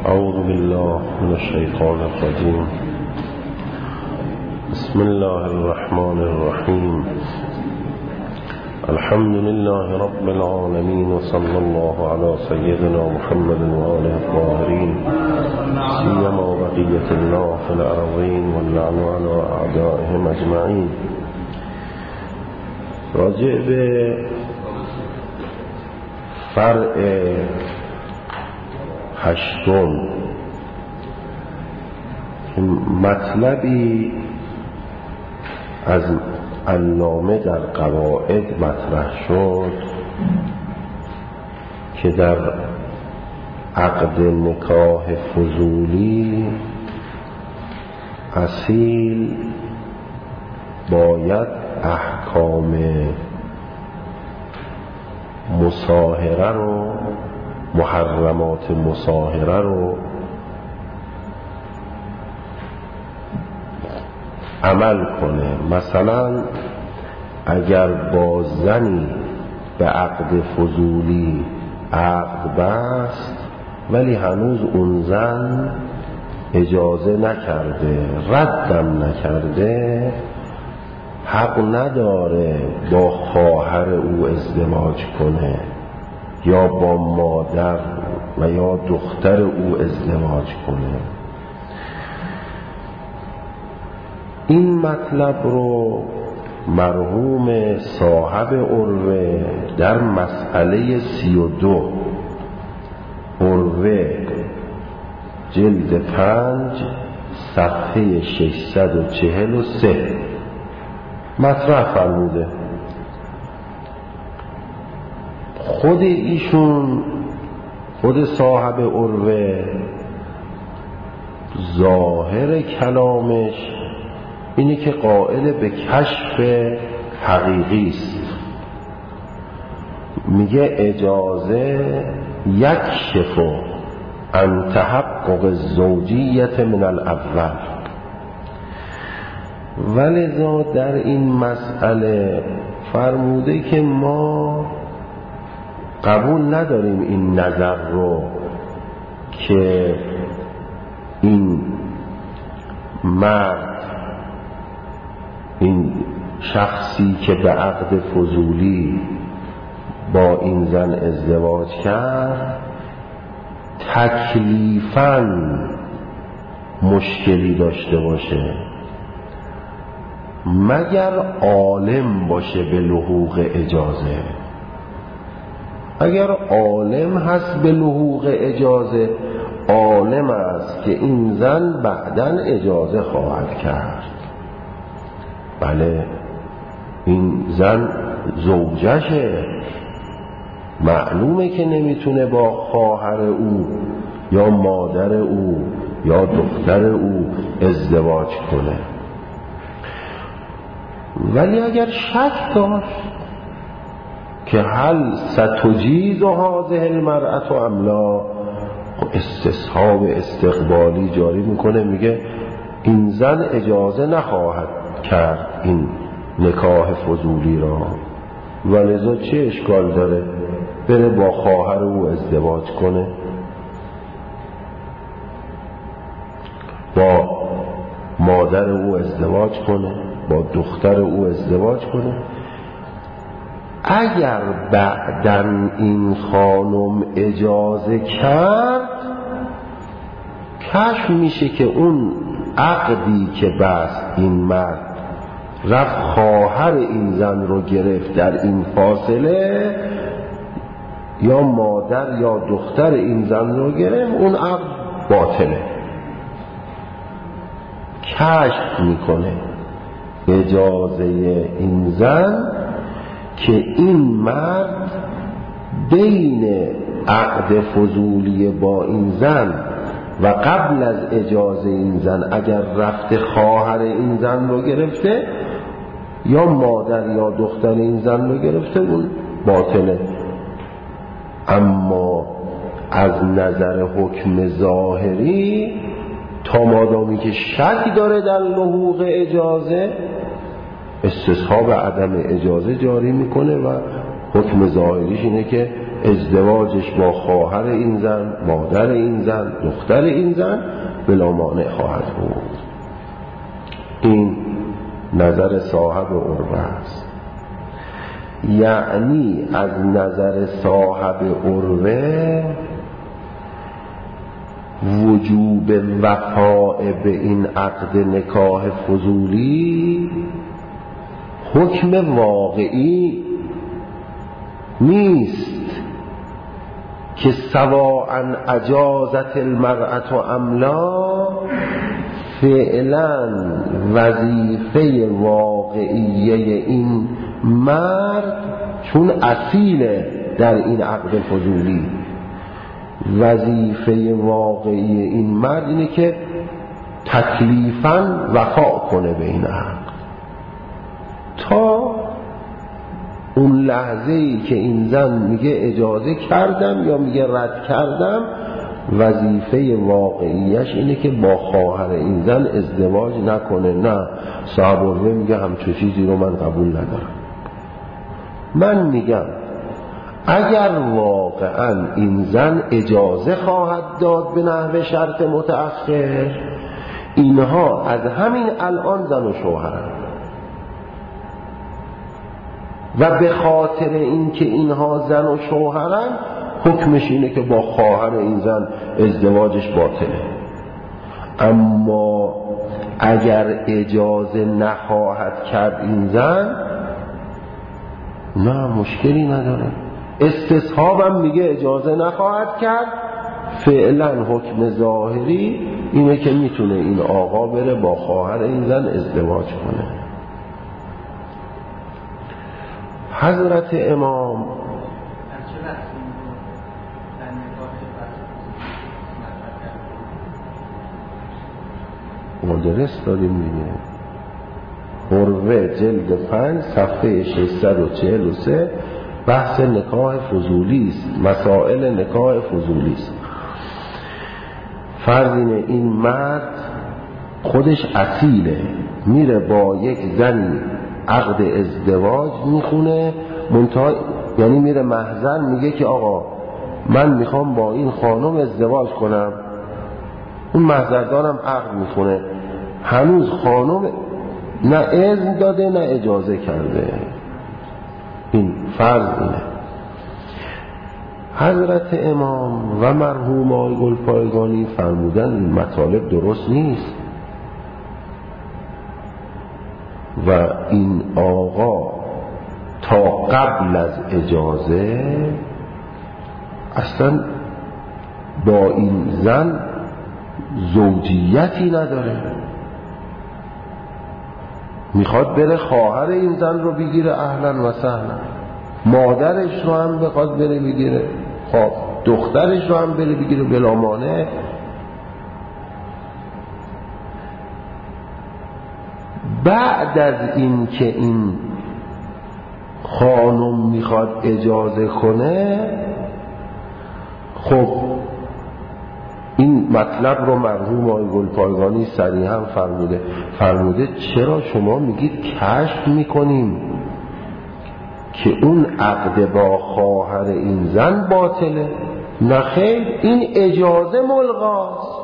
أعوذ بالله من الشيطان الرجيم. بسم الله الرحمن الرحيم. الحمد لله رب العالمين، وصلى الله على سيدنا محمد وآله الطاهرين، سيما بقية الله في الأرضين، واللعن على أعدائهم أجمعين. راجع به فرع هشتم مطلبی از علامه در قواعد مطرح شد که در عقد نکاح فضولی اصیل باید احکام مصاهره رو، محرمات مصاهره رو عمل کنه. مثلا اگر با زنی به عقد فضولی عقد بست ولی هنوز اون زن اجازه نکرده، ردم نکرده، حق نداره با خواهر او ازدواج کنه یا با مادر و یا دختر او ازدواج کنه. این مطلب رو مرحوم صاحب عروه در مسئله 32 عروه جلد 5 صفحه 643 مطرح فرموده. خود ایشون، خود صاحب عروه، ظاهر کلامش اینه که قائل به کشف حقیقی است. میگه اجازه یکشف عن تحقق الزوجیت من الاول. ولذا در این مسئله فرموده که ما قبول نداریم این نظر رو که این مرد، این شخصی که به عقد فضولی با این زن ازدواج کرد تکلیفاً مشکلی داشته باشه، مگر عالم باشه به لحوق اجازه. اگر عالم هست به لحوق اجازه، عالم است که این زن بعداً اجازه خواهد کرد. بله، این زن زوجشه، معلومه که نمیتونه با خواهر او یا مادر او یا دختر او ازدواج کنه. ولی اگر شک داشت که هل ستجیز هذه المرأة ام لا، استصحاب استقبالی جاری میکنه، میگه این زن اجازه نخواهد کرد این نکاح فضولی را، ولذا چه اشکال داره بره با خواهر او ازدواج کنه، با مادر او ازدواج کنه، با دختر او ازدواج کنه. اگر بعداً این خانم اجازه کرد، کشف میشه که اون عقدی که بست این مرد رفت خواهر این زن رو گرفت، در این فاصله یا مادر یا دختر این زن رو گرفت، اون عقد باطله. کشف میکنه اجازه این زن که این مرد بین عقد فضولی با این زن و قبل از اجازه این زن اگر رفته خواهر این زن رو گرفته یا مادر یا دختر این زن رو گرفته، اون باطله. اما از نظر حکم ظاهری تا مادامی که شک داره در لحوق اجازه، استصحاب عدم اجازه جاری میکنه و حکم ظاهریش اینه که ازدواجش با خواهر این زن، مادر این زن، دختر این زن بلا مانع خواهد بود. این نظر صاحب عروه است. یعنی از نظر صاحب عروه وجوب وفاء به این عقد نکاح فضولی حکم واقعی نیست که سواء اجازت المرأة املا، فعلا وظیفه واقعیه این مرد چون اصیله در این عقد فضولی، وظیفه واقعی این مرد اینه که تکلیفاً وفا کنه به این عقد تا اون لحظه‌ای که این زن میگه اجازه کردم یا میگه رد کردم، وظیفه واقعیش اینه که با خواهر این زن ازدواج نکنه. نه، صاحب عروه میگه همچون چیزی رو من قبول ندارم. من میگم اگر واقعا این زن اجازه خواهد داد به نحو شرط متأخر، اینها از همین الان زن و شوهرن و به خاطر اینکه اینها زن و شوهرن حکمش اینه که با خواهر این زن ازدواجش باطله. اما اگر اجازه نخواهد کرد این زن، نه مشکلی نداره. استصحابم میگه اجازه نخواهد کرد، فعلا حکم ظاهری اینه که میتونه این آقا بره با خواهر این زن ازدواج کنه. حضرت امام مدرس داریم دیگه، عروه جلد 5 صفحه 643 بحث نکاح فضولی است، مسائل نکاح فضولی است. فرض اینه این مرد خودش اصیله، میره با یک زنی عقد ازدواج میخونه، یعنی میره محضر میگه که آقا من میخوام با این خانم ازدواج کنم. اون محضردارم عقد میخونه، هنوز خانم نه اذن داده نه اجازه کرده. این فرض اینه. حضرت امام و مرحوم آقای گلپایگانی فرمودن این مطالب درست نیست و این آقا تا قبل از اجازه اصلا با این زن زوجیتی نداره، میخواد بره خواهر این زن رو بگیره، اهلا و سهلا، مادرش رو هم بخواد بره بگیره، دخترش رو هم بره بگیره بلا مانع. بعد از این که این خانم میخواد اجازه کنه، خب این مطلب رو مرحوم آقای گلپایگانی صریحا فرموده چرا شما میگید کشف میکنیم که اون عقد با خواهر این زن باطله؟ نه خیر، این اجازه ملغاست،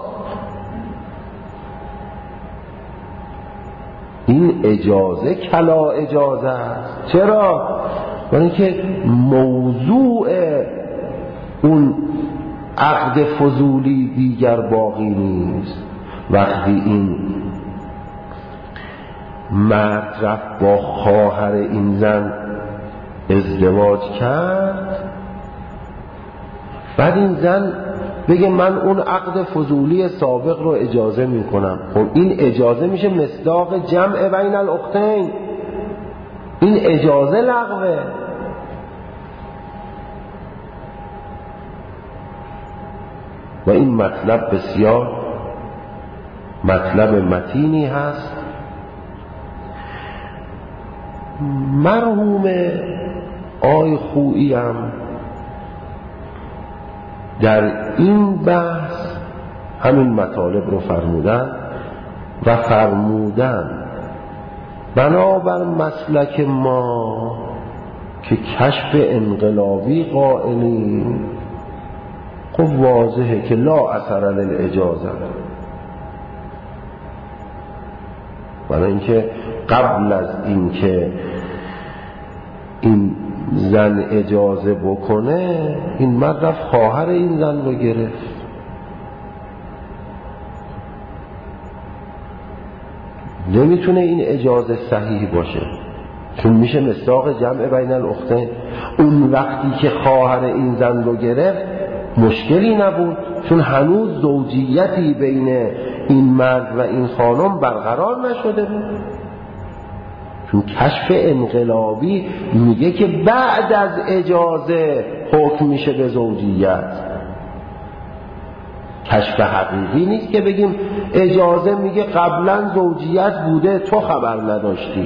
این اجازه کلا اجازه است. چرا؟ برای اینکه موضوع اون عقد فضولی دیگر باقی نیست. وقتی این مرد رفت با خواهر این زن ازدواج کرد، بعد این زن بگه من اون عقد فضولی سابق رو اجازه میکنم، خب این اجازه میشه مصداق جمع بین الاختین، این اجازه لغوه. و این مطلب بسیار مطلب متینی هست. مرحوم آی خویی هم در این بحث همین مطالب رو فرمودن بنابر مسلک ما که کشف انقلابی قائلین، خب واضحه که لا اثر للاجازه، برای اینکه قبل از اینکه این زن اجازه بکنه این مرد رفت خواهر این زن رو گرفت. نمیتونه این اجازه صحیح باشه، چون میشه مصداق جمع بین الاختین. اون وقتی که خواهر این زن رو گرفت مشکلی نبود، چون هنوز زوجیتی بین این مرد و این خانم برقرار نشده بود. چون کشف انقلابی میگه که بعد از اجازه حکم میشه به زوجیت. کشف حقیقی نیست که بگیم اجازه میگه قبلا زوجیت بوده تو خبر نداشتی.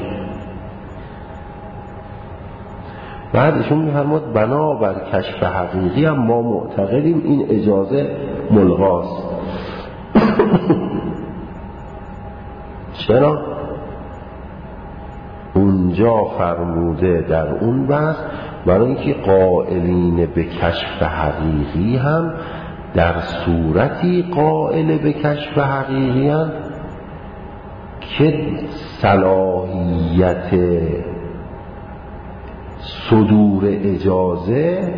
بعدشون میفرماد بنابر کشف حقیقی هم ما معتقدیم این اجازه ملغاست. چرا؟ اونجا فرموده در اون بحث برای اینکه قائلین به کشف حقیقی هم در صورتی قائل به کشف حقیقی هم که صلاحیت صدور اجازه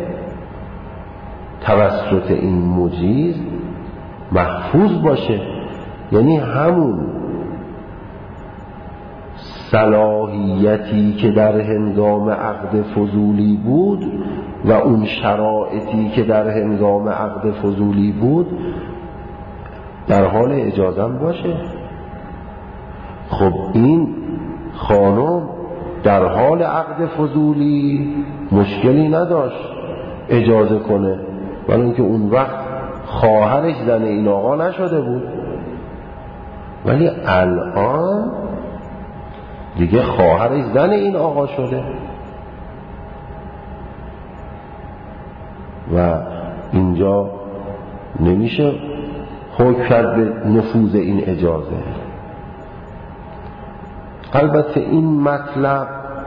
توسط این مجیز محفوظ باشه. یعنی همون صلاحیتی که در هنگام عقد فضولی بود و اون شرایطی که در هنگام عقد فضولی بود در حال اجازه باشه. خب این خانم در حال عقد فضولی مشکلی نداشت اجازه کنه، ولی اینکه اون وقت خواهرش زن این آقا نشده بود، ولی الان دیگه خواهرش زن این آقا شده و اینجا نمیشه حکم کرد به نفوذ این اجازه. البته این مطلب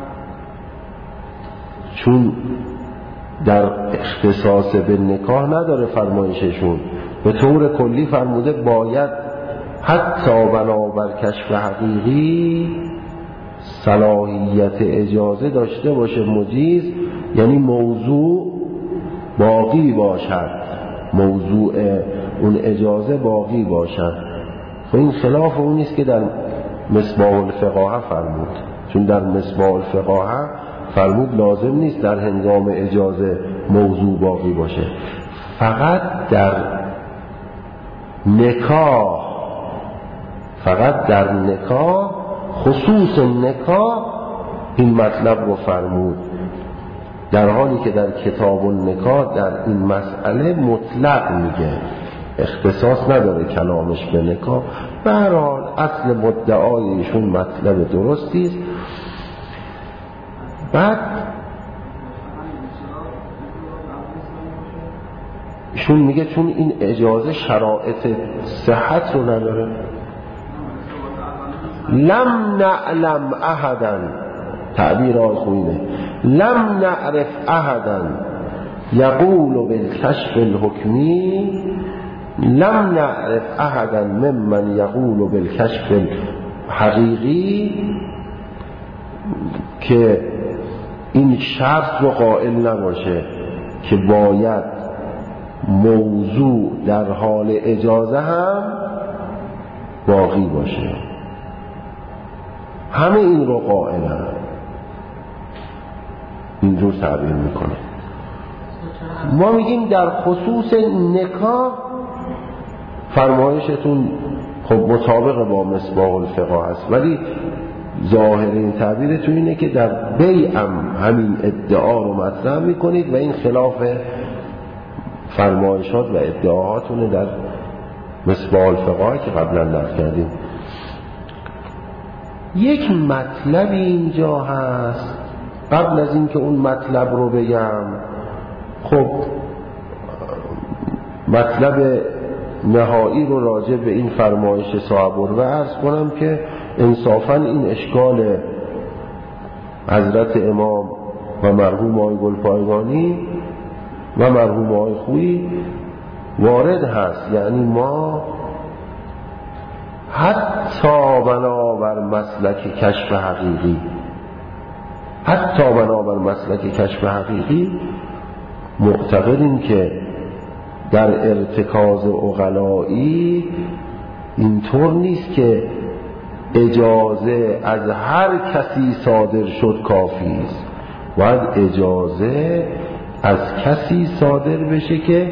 چون در اختصاص به نکاح نداره فرمایششون، به طور کلی فرموده باید حتی بنابر کشف حقیقی صلاحیت اجازه داشته باشه مجیز، یعنی موضوع باقی باشد، موضوع اون اجازه باقی باشد. خب این خلاف اون نیست که در مصباح الفقاهه فرمود، چون در مصباح الفقاهه فرمود لازم نیست در هنگام اجازه موضوع باقی باشه، فقط در نکاح خصوص نکاح این مطلب رو فرمود، در حالی که در کتاب النکاح در این مسئله مطلق میگه، اختصاص نداره کلامش به نکاح. به هر حال اصل مدعای ایشون مطلب درستی است. بعد ایشون میگه چون این اجازه شرایط صحت رو نداره. لم نعلم احدا، تعبیر آخوینه، لم نعرف احدا یقول بالکشف الحکمی، لم نعرف احدا ممن یقول بالکشف الحقیقی، که این شرط رو قائل نباشه که باید موضوع در حال اجازه هم باقی باشه. همه این رو قائلن، اینجور تعبیر میکنه. ما میگیم در خصوص نکاح فرمایشتون خب مطابق با مصباح الفقاهه است، ولی ظاهر این تعبیرتون اینه که در بیعم همین ادعا رو مطرح میکنید و این خلاف فرمایشات و ادعاهاتونه در مصباح الفقاهه که قبلا نقل کردیم. یک مطلبی اینجا هست، قبل از اینکه اون مطلب رو بگم خب مطلب نهایی رو راجع به این فرمایش صاحب رو عرض کنم که انصافا این اشکال حضرت امام و مرحوم آقای گلپایگانی و مرحوم آقای خویی وارد هست. یعنی ما حتی بنابر مسلک کشف حقیقی معتقدیم که در ارتکاز عقلایی اینطور نیست که اجازه از هر کسی صادر شد کافی است، باید اجازه از کسی صادر بشه که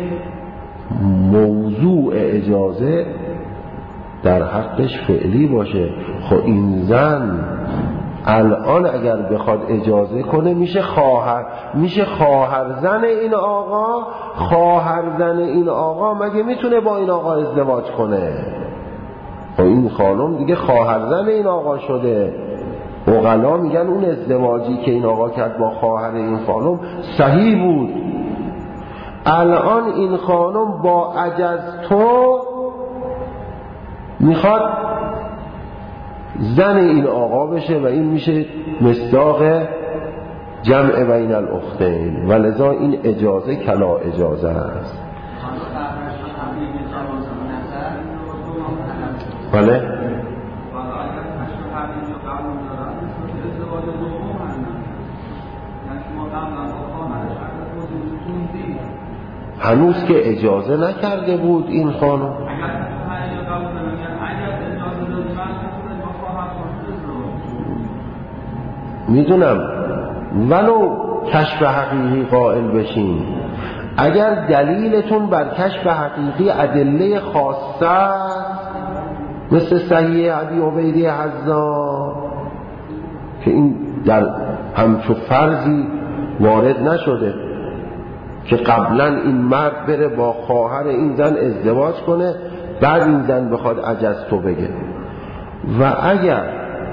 موضوع اجازه در حقش فعلی باشه. خب این زن الان اگر بخواد اجازه کنه میشه خواهرزن این آقا. خواهرزن این آقا مگه میتونه با این آقا ازدواج کنه؟ خب این خانم دیگه خواهرزن این آقا شده. عقلا میگن اون ازدواجی که این آقا کرد با خواهر این خانم صحیح بود. الان این خانم با عجز تو میخواد زن این آقا بشه و این میشه مصداق جمع بین الاختین و لذا این اجازه کلا اجازه است. بله هنوز که اجازه نکرده بود این خانم. میدونم ولو کشف حقیقی قائل بشین، اگر دلیلتون بر کشف حقیقی ادله خاصه است مثل صحیح ابی عبیده حزام که این در همچو فرضی وارد نشده که قبلا این مرد بره با خواهر این زن ازدواج کنه بعد این زن بخواد عجزتو بگه، و اگر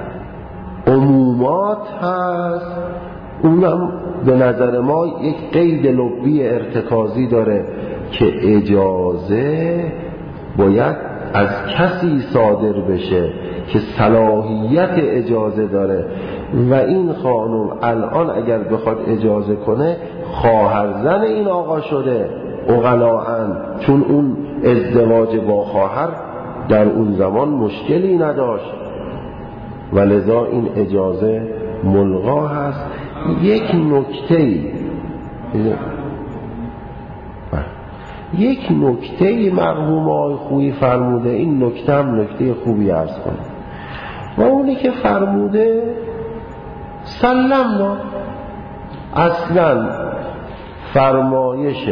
عمومات هست اونم به نظر ما یک قید لبی ارتکازی داره که اجازه باید از کسی صادر بشه که صلاحیت اجازه داره و این خانم الان اگر بخواد اجازه کنه خواهرزن این آقا شده عقلاً، چون اون ازدواج با خواهر در اون زمان مشکلی نداشت و لذا این اجازه ملغا هست. یک نکته مرحوم آقای خویی فرموده، این نکته هم نکته خوبی عرض کنه و اونی که فرموده سلمنا، اصلا فرمایش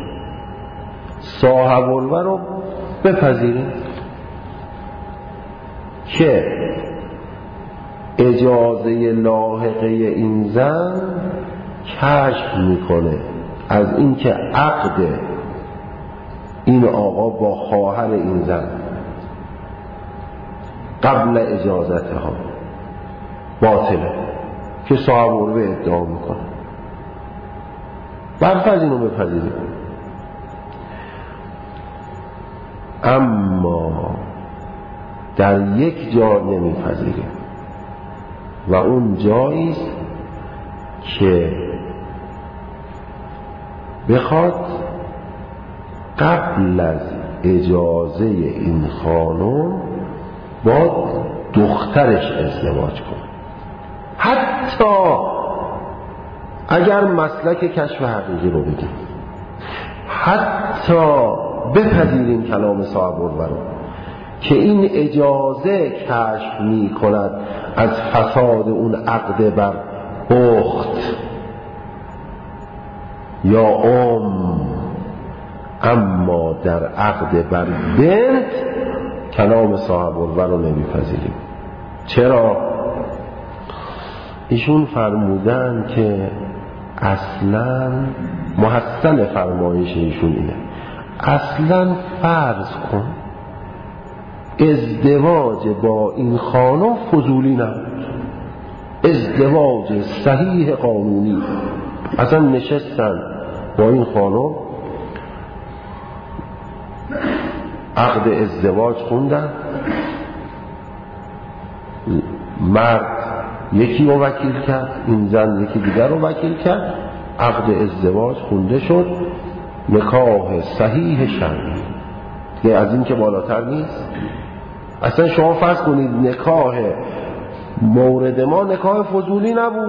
صاحب الولا رو بپذیریم که اجازه لاحقه این زن کشف میکنه از اینکه عقد این آقا با خواهر این زن قبل اجازتها باطله که صاحب الولا ادعا میکنه. برفرض اینو بپذیریم، اما در یک جا نمیپذیریم و اون جاییست که بخواد قبل از اجازه این خانم با دخترش ازدواج کنه، حتی اگر مسلک کشف حقیقی رو بگیم، حتی بپذیریم کلام صاحب الولا رو که این اجازه کشف می کند از فساد اون عقد بر اخت یا اما در عقد بر بنت کلام صاحب الولا رو نمیپذیریم. چرا؟ ایشون فرمودن که اصلا محسن فرمایش ایشون اینه، اصلا فرض کن ازدواج با این خانم فضولی نبود، ازدواج صحیح قانونی، اصلا نشستن با این خانم عقد ازدواج خوندن، مرد یکی رو وکیل کرد، این زن یکی دیگر رو وکیل کرد، عقد ازدواج خونده شد، نکاح صحیح شرعی. دیگه از این که بالاتر نیست. اصلا شما فرض کنید نکاح مورد ما نکاح فضولی نبود،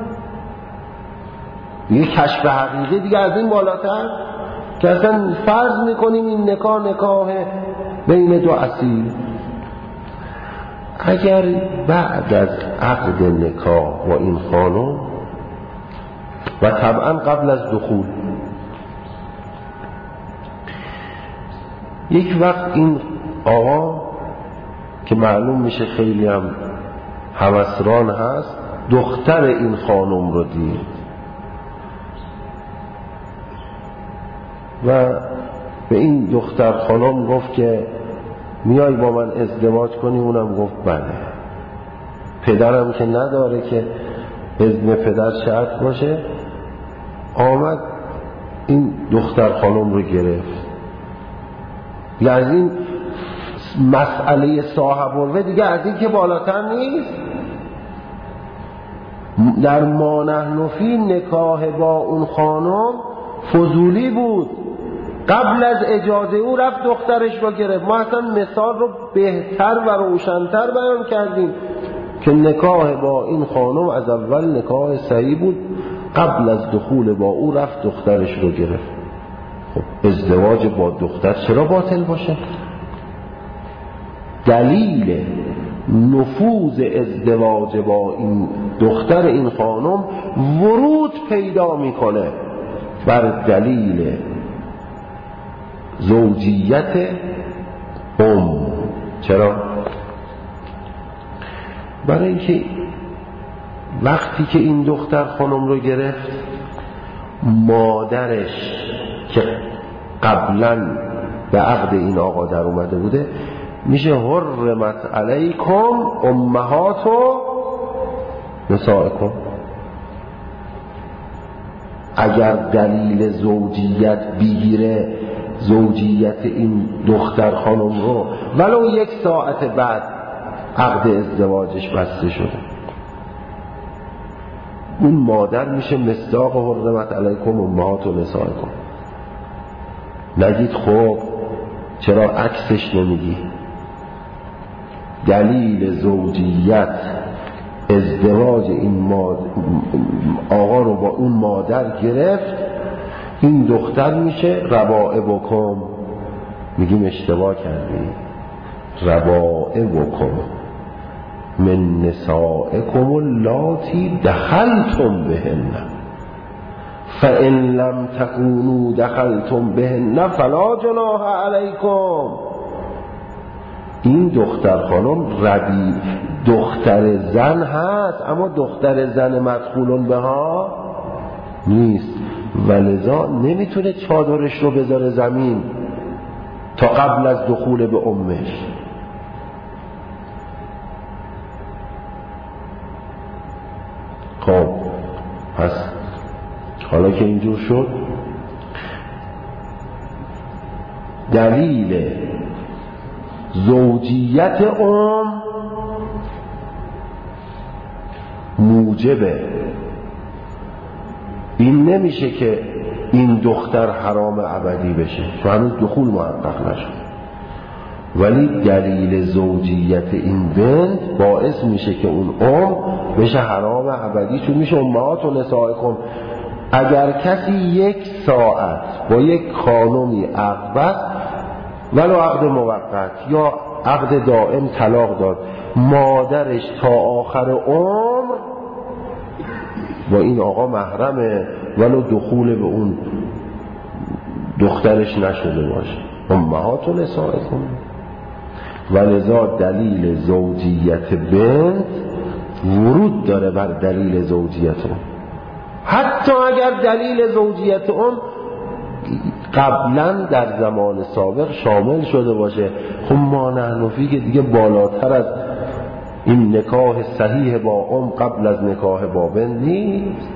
دیگه کشف حقیقی دیگه از این بالاتر که اصلا فرض میکنیم این نکاح بین دو اصیل. اگر بعد از عقد نکاح با این خانم و طبعا قبل از دخول یک وقت این آقا که معلوم میشه خیلی هم هوسران هست، دختر این خانم رو دید و به این دختر خانم گفت که میای با من ازدواج کنی؟ اونم گفت بله. پدرم که نداره که اذن پدر شرط باشه، آمد این دختر خانم رو گرفت. یعنی این مسئله صاحب الوه دیگه از این که بالاتر نیست. در ما نحن فی نکاح با اون خانم فضولی بود، قبل از اجازه او رفت دخترش رو گرفت. ما اصلا مثال رو بهتر و روشن‌تر بیان کردیم که نکاح با این خانم از اول نکاح صحیح بود، قبل از دخول با او رفت دخترش رو گرفت. خب ازدواج با دختر چرا باطل باشه؟ دلیل نفوذ ازدواج با این دختر این خانم ورود پیدا میکنه بر دلیل زوجیت چرا؟ برای اینکه وقتی که این دختر خانم رو گرفت، مادرش که قبلا به عقد این آقا در اومده بوده میشه حرمت علیکم امهات و نسائکم. اگر دلیل زوجیت بگیره، زوجیت این دختر خانم رو، ولو یک ساعت بعد عقد ازدواجش بسته شده، اون مادر میشه مصداق حرمت علیکم امهات و نسائکم. نگید خب چرا عکسش نمیگی؟ دلیل زوجیت ازدواج این آقا رو با اون مادر گرفت، این دختر میشه ربائبکم. میگیم اشتباه کردی. ربائبکم من نسائکم اللاتی دخلتم بهن فان لم تکونوا دخلتم بهن فلا جناح علیکم. این دختر خانم دختر زن هست، اما دختر زن مدخولون بها نیست، ولذا نمیتونه چادرش رو بذاره زمین تا قبل از دخول به امش. خب پس حالا که اینجور شد، دلیل زوجیت موجبه این نمیشه که این دختر حرام ابدی بشه، چون هنوز دخول محقق نشد، ولی دلیل زوجیت این بنت باعث میشه که اون بشه حرام ابدی، چون میشه امهات و نسائکم. اگر کسی یک ساعت با یک خانمی عقد بست، ولو عقد موقت یا عقد دائم طلاق داد، مادرش تا آخر عمر با این آقا محرمه، ولو دخول به اون دخترش نشده باشه. امهات و نسائکم. ولذا دلیل زوجیت بنت ورود داره بر دلیل زوجیت اون، حتی اگر دلیل زوجیت اون قبلا در زمان سابق شامل شده باشه. خب ما نحن فی که دیگه بالاتر از این نکاح صحیح با قبل از نکاح با بنت نیست.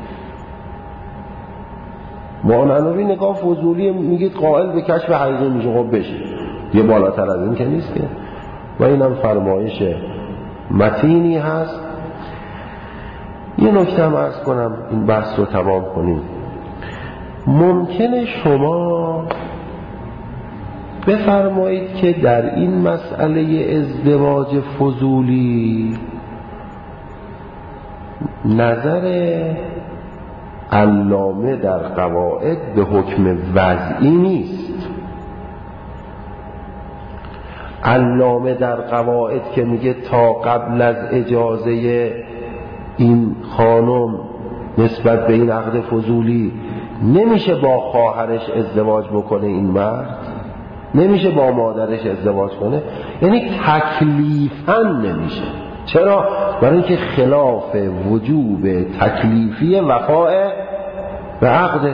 ما نحن فی نکاح فضولی میگید قائل به کشف حقیقی میشه، خب بشه، یه بالاتر از این که نیست که. و اینم فرمایش متینی هست یه نکته هم عرض کنم این بحث رو تمام کنیم. ممکنه شما بفرمایید که در این مسئله ازدواج فضولی نظر علامه در قواعد به حکم وضعی نیست. علامه در قواعد که میگه تا قبل از اجازه این خانم نسبت به این عقد فضولی نمیشه با خواهرش ازدواج بکنه، این مرد نمیشه با مادرش ازدواج کنه، یعنی تکلیفاً نمیشه. چرا؟ برای اینکه خلاف وجوب تکلیفی وفاء به عقد.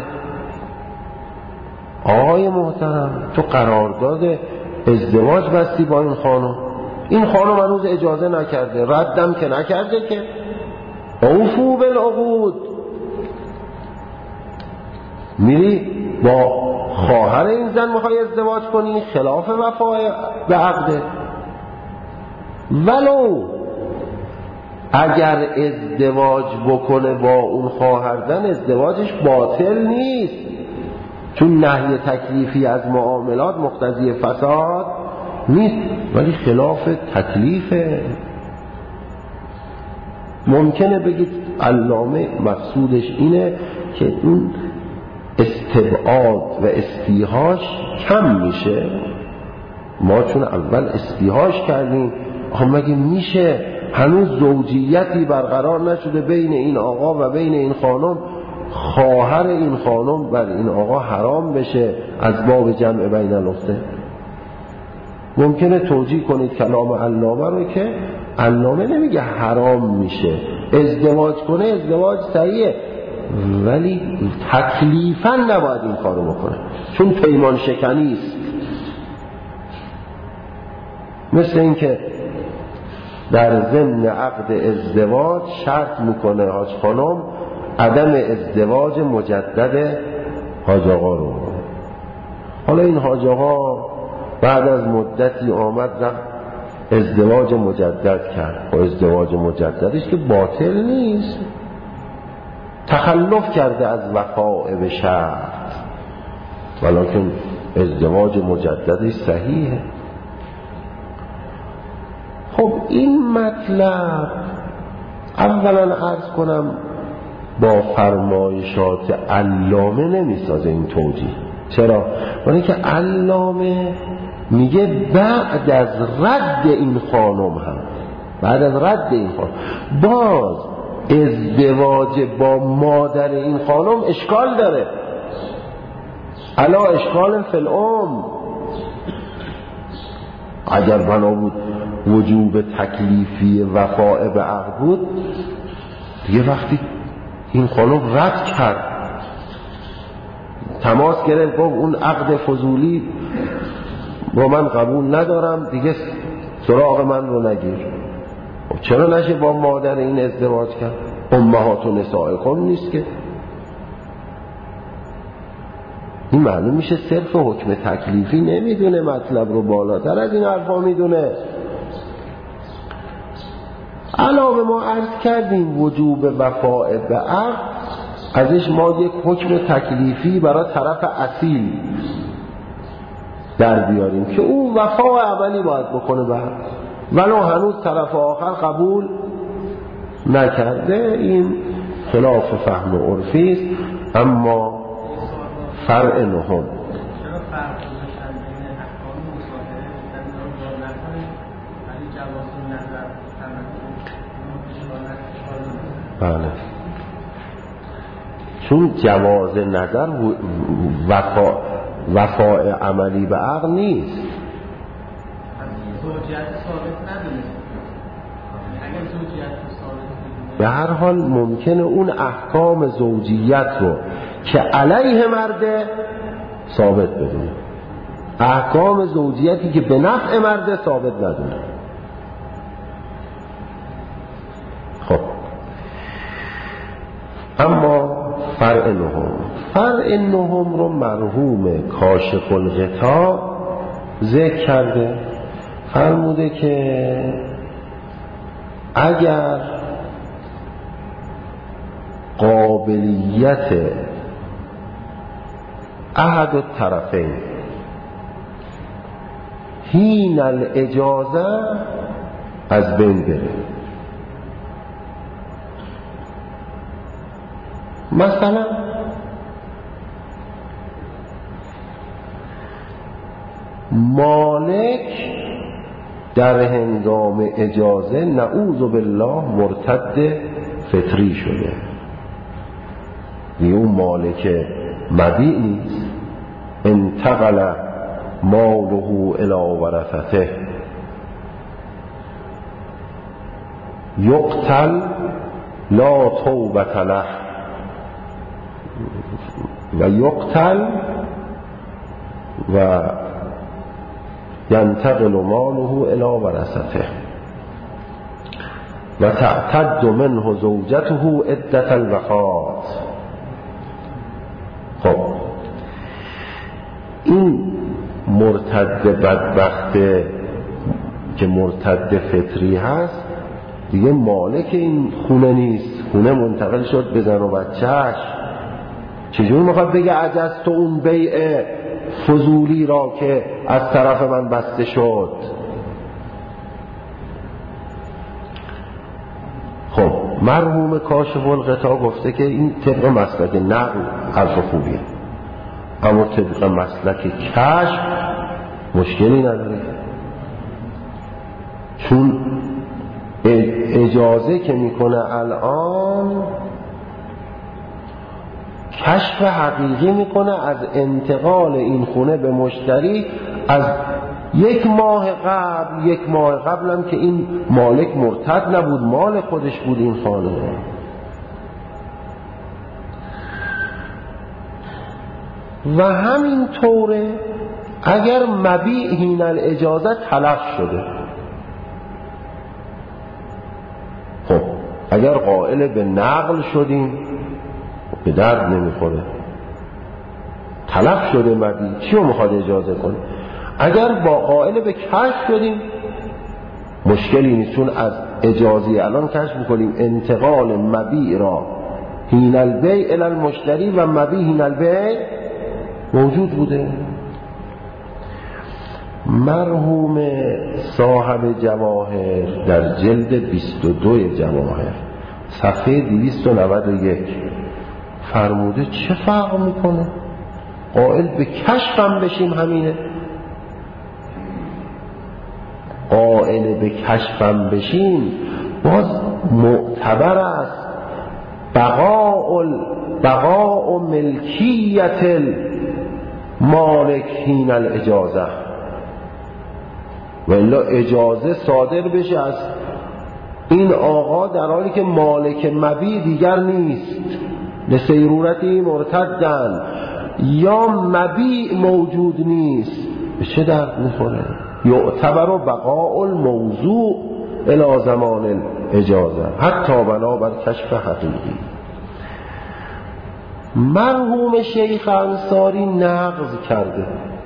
آقای محترم تو قرارداد ازدواج بستی با این خانم، این خانم هنوز اجازه نکرده، ردم که نکرده که اوفو بالعقود، میری با خواهر این زن میخوای ازدواج کنی، خلاف وفاء به عقده. ولو اگر ازدواج بکنه با اون خواهرزن ازدواجش باطل نیست، چون نهی تکلیفی از معاملات مقتضی فساد نیست، ولی خلاف تکلیفه. ممکنه بگید علامه مقصودش اینه که اون استبعاد و استیحاش کم میشه. ما چون اول استیحاش کردیم، مگه میشه هنوز زوجیتی برقرار نشده بین این آقا و بین این خانم، خواهر این خانم بر این آقا حرام بشه از باب جمع بین الاخته؟ ممکنه توجیه کنید کلام علامه رو که علامه نمیگه حرام میشه، ازدواج کنه ازدواج صحیحه، ولی تکلیفاً نباید این کارو بکنه، چون پیمان شکنی است. مثل این که در ضمن عقد ازدواج شرط میکنه حاج خانم عدم ازدواج مجدد حاج آقا رو. حالا این حاج آقا بعد از مدتی آمد رفت ازدواج مجدد کرد، و ازدواج مجددش که باطل نیست، تخلف کرده از وفاء به شرط، ولکن ازدواج مجددش صحیحه. خب این مطلب اولا عرض کنم با فرمایشات علامه نمیسازه این توجیه. چرا؟ برای اینکه علامه میگه بعد از رد این خانم هم، بعد از رد این خانم باز ازدواج با مادر این خانم اشکال داره، علا اشکال فی الام. اگر بنا بود وجوب تکلیفی وفاء به عقد بود، دیگه وقتی این خانم رد کرد، تماس گرفت گفت اون عقد فضولی با من قبول ندارم، دیگه سراغ من رو نگیر، چرا نشه با مادر این ازدواج کرد؟ امهات و نسائکم نیست که؟ این معلوم میشه صرف حکم تکلیفی نمیدونه مطلب رو، بالاتر از این حرفا میدونه. علاوه ما عرض کردیم وجوب وفاء به عقد، ازش ما یک حکم تکلیفی برای طرف اصیل در بیاریم که اون وفاء عملی باید بکنه به عقد، ولو هنوز طرف آخر قبول نکرده. این خلاف فهم و عرفی است. اما فرع نهم، بله، چون جواز نظر وفاء عملی به عقد نیست. به هر حال ممکنه اون احکام زوجیت رو که علیه مرده ثابت بدونه، احکام زوجیتی که به نفع مرده ثابت ندونه. خب اما فرع نهم رو مرحوم کاشف الغطا ذکر کرده، فرموده که اگر قابلیت احد الطرفین حین الاجازه از بین بره. مثلا مالک در هنگام اجازه نعوذ بالله مرتد فطری شده، اون مالک مبیع نیست، انتقل ماله الی ورثته، یقتل لا توبة له و یقتل و ینتقل ماله الی ورثته و تعتد منه زوجته عدة الوفات. خب این مرتد بدبخت که مرتد فطری هست دیگه مالک این خونه نیست، خونه منتقل شد به زن و بچه‌اش. چجور میخواد بگه عجزت اون بیع فضولی را که از طرف من بسته شد؟ خب مرحوم کاشف الغطا گفته که این طبق مسلک نقل حرف خوبیه، اما طبق مسلک کشف مشکلی نداره، چون اجازه که میکنه الان کشف حقیقی میکنه از انتقال این خونه به مشتری از 1 ماه قبل. 1 ماه قبل هم که این مالک مرتد نبود، مال خودش بود این خانه. و همین طوره اگر مبیع حین الاجازه تلف شده، خب اگر قائل به نقل شدیم به درد نمیخوره، تلف شده مبیع، چی رو میخواد اجازه کنه؟ اگر با قائل به کشف شدیم مشکلی نیست، چون از اجازی الان کشف میکنیم انتقال مبیع را حین البیع الی المشتری و مبیع حین البیع موجود بوده. مرحوم صاحب جواهر در جلد 22 جواهر صفحه 291 فرموده چه فرق میکنه؟ قائل به کشف هم بشیم همینه، قائل به کشف هم بشیم باز معتبر است بقاء ملکیت مالک حین الاجازه، و الا اجازه صادر بشه از این آقا در حالی که مالک مبیع دیگر نیست، لسیرورتی مرتدن، یا مبیع موجود نیست، به چه درد میخوره؟ یعتبر بقاء الموضوع الی زمان الاجازه حتی بنابر کشف حقیقی. مرحوم شیخ انصاری نقض کرده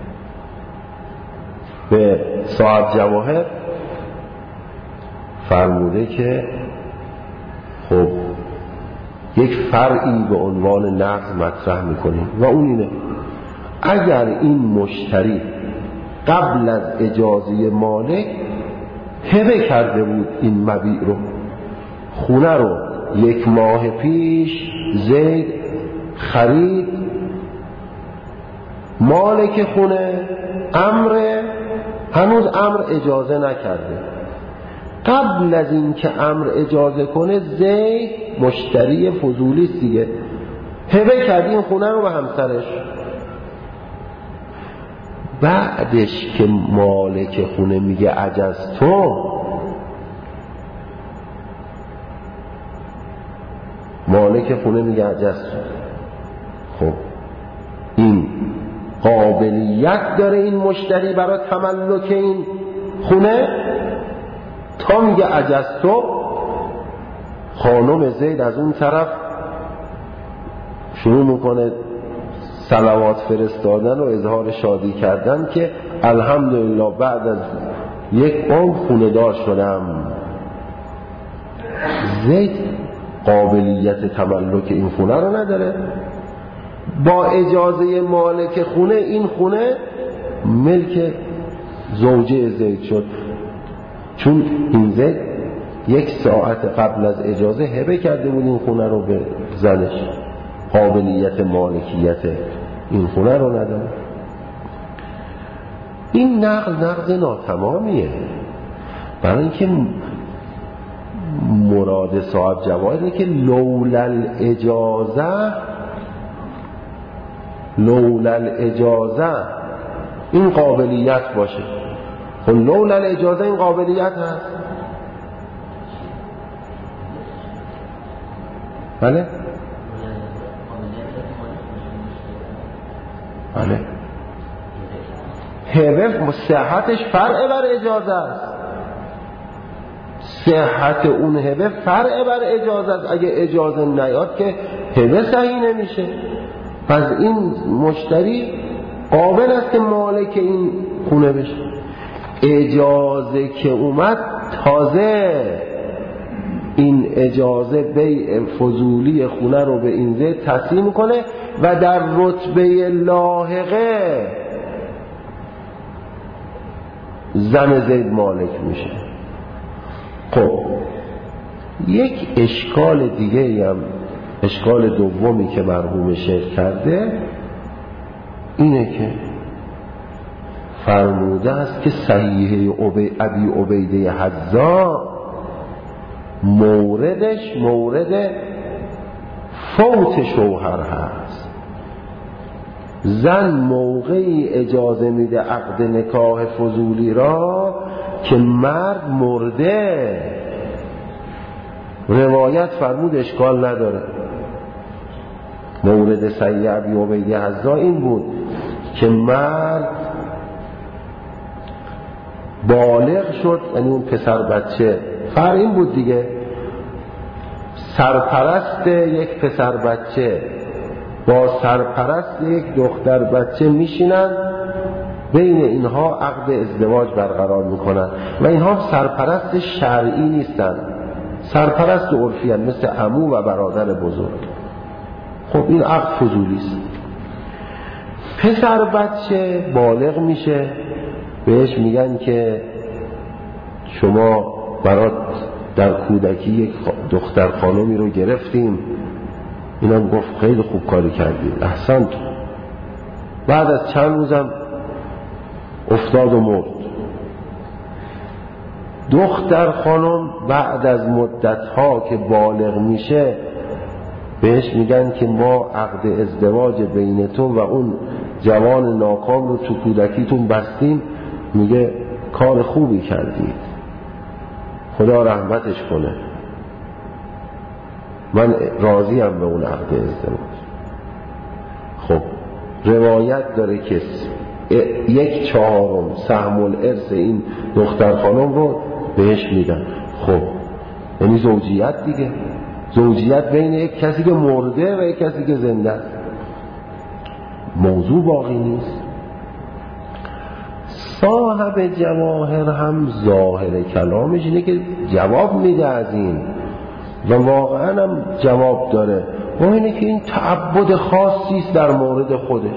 به صاحب جواهر، فرموده که خب یک فرعی به عنوان نقض مطرح میکنیم و اون اینه اگر این مشتری قبل از اجازه مالک هبه کرده بود این مبیع رو، خونه رو 1 ماه پیش زید خرید، مالک خونه هنوز امر اجازه نکرده، قبل از این که امر اجازه کنه زید مشتری فضولی است دیگه، هبه کرد این خونه رو به همسرش. بعدش که مالک خونه میگه عجزتو، مالک خونه میگه عجزتو، خب این قابلیت داره این مشتری برای تملک این خونه؟ تا میگه عجزتو، خانم زید از اون طرف شروع میکنه صلوات فرستادن و اظهار شادی کردن که الحمدلله بعد از 1 عمر خونه دار شدم. زید قابلیت تملک این خونه رو نداره. با اجازه مالک خونه این خونه ملک زوجه زید شد، چون این زید 1 ساعت قبل از اجازه هبه کرده بود این خونه رو به زنش، قابلیت مالکیت این خونه رو نداره. این نقض ناتمامیه، برای اینکه مراد صاحب جواهر اینه که لولا الاجازه این قابلیت باشه. خب لولا الاجازه این قابلیت هست. بله بله، هبه صحتش فرع بر اجازه است، صحت اون هبه فرع بر اجازه است. اگه اجازه نیاد که هبه صحیح نمیشه. پس این مشتری قابل است که مالک این خونه بشه. اجازه که اومد، تازه این اجازه بیع فضولی خونه رو به این زید تسلیم کنه و در رتبه لاحقه زن زید مالک میشه. خب یک اشکال دیگه هم، اشکال دومی که مرحوم شیخ کرده اینه که فرموده است که صحیحه ابی عبیده حذا موردش مورد فوت شوهر هست. زن موقعی اجازه میده عقد نکاح فضولی را که مرد مرده. روایت فرمود اشکال نداره. مورد صحیح ابی عبیده حذا این بود که مرد بالغ شد، یعنی اون پسر بچه، فرق این بود دیگه، سرپرست یک پسر بچه با سرپرست یک دختر بچه میشینن، بین اینها عقد ازدواج برقرار میکنن و اینها سرپرست شرعی نیستن، سرپرست عرفی هستند، مثل عمو و برادر بزرگ. خب این عقد فضولی است. پسر بچه بالغ میشه، بهش میگن که شما برات در کودکی یک دختر خانمی رو گرفتیم. اینم گفت خیلی خوب کاری کردید، احسنت. بعد از چند روزم افتاد و مرد. دختر خانم بعد از مدتها که بالغ میشه بهش میگن که ما عقد ازدواج بین تو و اون جوان ناکام رو تو کودکیتون بستیم. میگه کار خوبی کردید، خدا رحمتش کنه، من راضیم به اون عقد ازدواج. خب روایت داره که 1/4 سهم الارث این دختر خانم رو بهش میدن. خب یعنی زوجیت دیگه، زوجیت بین یک کسی که مرده و یک کسی که زنده است. موضوع باقی نیست. صاحب جواهر هم ظاهر کلامش اینه که جواب میده از این و واقعا هم جواب داره، و اینه که این تعبد خاصی است در مورد خودش.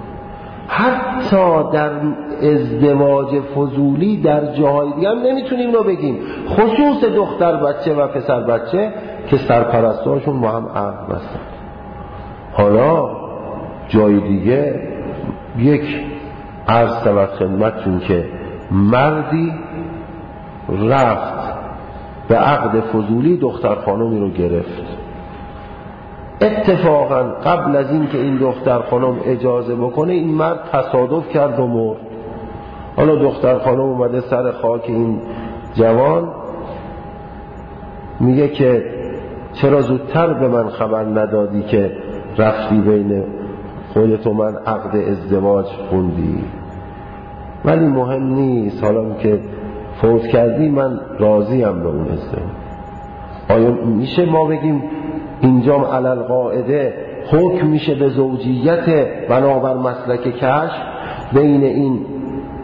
حتی در ازدواج فضولی در جاهای دیگه هم نمیتونیم رو بگیم، خصوص دختر بچه و پسر بچه که سرپرستاشون با هم عقد بستن. حالا جای دیگه یک عرض شود خدمتتون که مردی رفت به عقد فضولی دختر خانمی رو گرفت. اتفاقا قبل از این که این دختر خانم اجازه بکنه این مرد تصادف کرد و مرد. حالا دختر خانم اومده سر خاک این جوان، میگه که چرا زودتر به من خبر ندادی که رفتی بین خودت و من عقد ازدواج خوندی؟ ولی مهم نیست، حالا که فوت کردی من راضیم به اون ازدواج. آیا میشه ما بگیم اینجام علل قاعده حکم میشه به زوجیت بنابر مسلک کشف بین این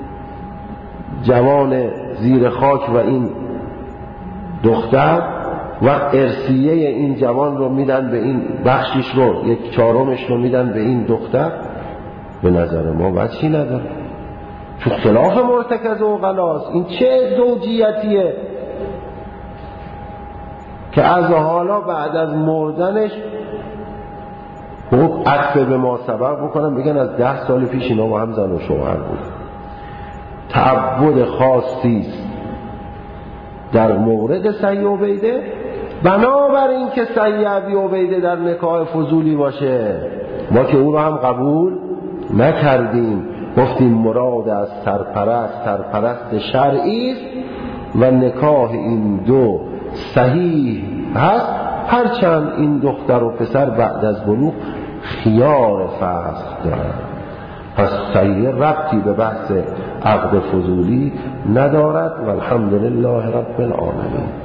جوان زیر خاک و این دختر؟ و ارثیه این جوان رو میدن به این، بخشیش رو 1/4 رو میدن به این دختر، به نظر ما وجهی نداره، چون خلاف مرتکز عقلاست. این چه زوجیتیه که از حالا بعد از مردنش عطف به ما سبب بکنن بگن از 10 سال پیش اینا با هم زن و شوهر بود. تعبد خاصیست در مورد سید عبیده، بنابراین که سید ابی عبیده در نکاح فضولی باشه ما که او رو هم قبول نکردیم، گفتیم مراد از سرپرست شرعی است و نکاح این دو صحیح هست، هرچند این دختر و پسر بعد از بلوغ خیار فسخ دارند. پس صحیح ربطی به بحث عقد فضولی ندارد و الحمدلله رب العالمین.